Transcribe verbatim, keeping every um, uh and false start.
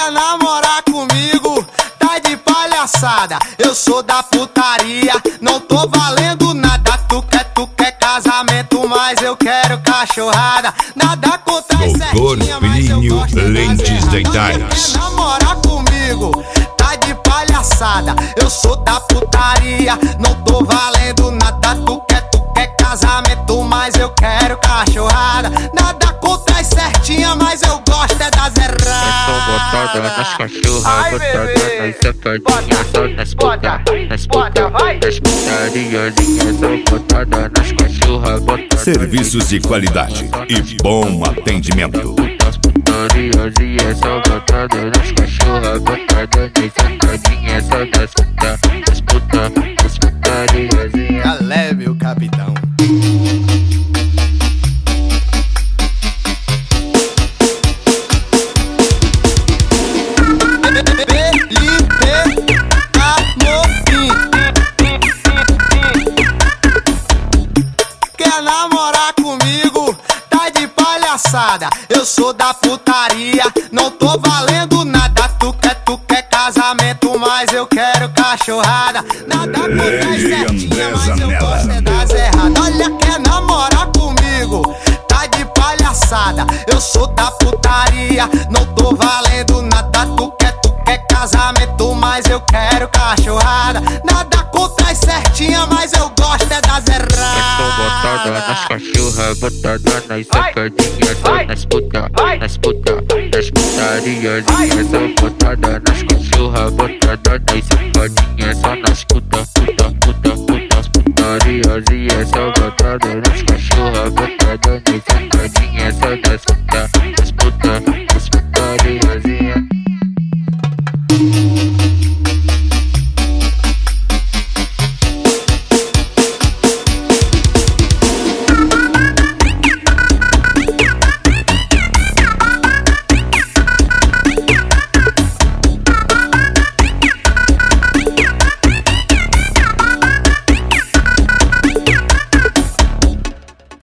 Quer namorar comigo? Tá de palhaçada. Eu sou da putaria, não tô valendo nada. Tu quer, tu quer casamento, mas eu quero cachorrada. Nada contra as certinhas, mas eu gosto Lentes dentais. Quer namorar comigo? Tá de palhaçada. Eu sou da putaria, não tô valendo nada. Tu quer, tu quer casamento, mas eu quero cachorrada. Nada contra as certinhas, mas eu gosto é das erradas. Eu tô botada nas cachorras, botada nas safadinhas, só nas puta, nas puta, nas putariazinhas, só botada nas cachorras, botada. Serviços de qualidade e bom atendimento. Nas putariazinhas, só botada nas cachorras, botada nas safadinhas, só nas puta, nas puta, nas putariazinhas. Tá leve o capitão. Quer namorar comigo? Tá de palhaçada. Eu sou da putaria, não tô valendo nada. Tu quer, tu quer casamento, mas eu quero cachorrada. Nada contra as certinhas, mas eu gosto é das erradas. Olha, quer namorar comigo? Tá de palhaçada. Eu sou da putaria, não tô valendo nada. Tu quer, tu quer casamento, mas eu quero cachorrada. Nada contra as certinhas, mas eu gosto é das erradas. Eu tô botada nas cachorras, botada nas safadinhas, só nas puta, nas puta, nas putariazinhas, só botada nas cachorras, botada nas safadinhas, só nas puta, puta, puta, puta, as putariazinhas, só botada nas cachorras, botada nas safadinhas, só nas puta, nas puta, nas putariazinhas.